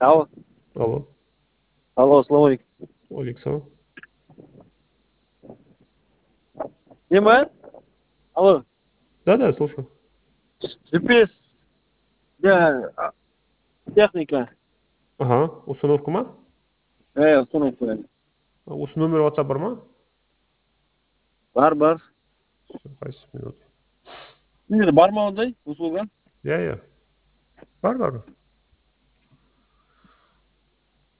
Алло, Алло. алло, ассаламу алейкум. Александр. Нема? Алло, Да, слушаю. GPS, техника. Ага, установка ма? Установка. Осы номер WhatsApp бар ма? Бар. Қайсы минут? Сендер бар ма ондай услуга? Иә. Бар.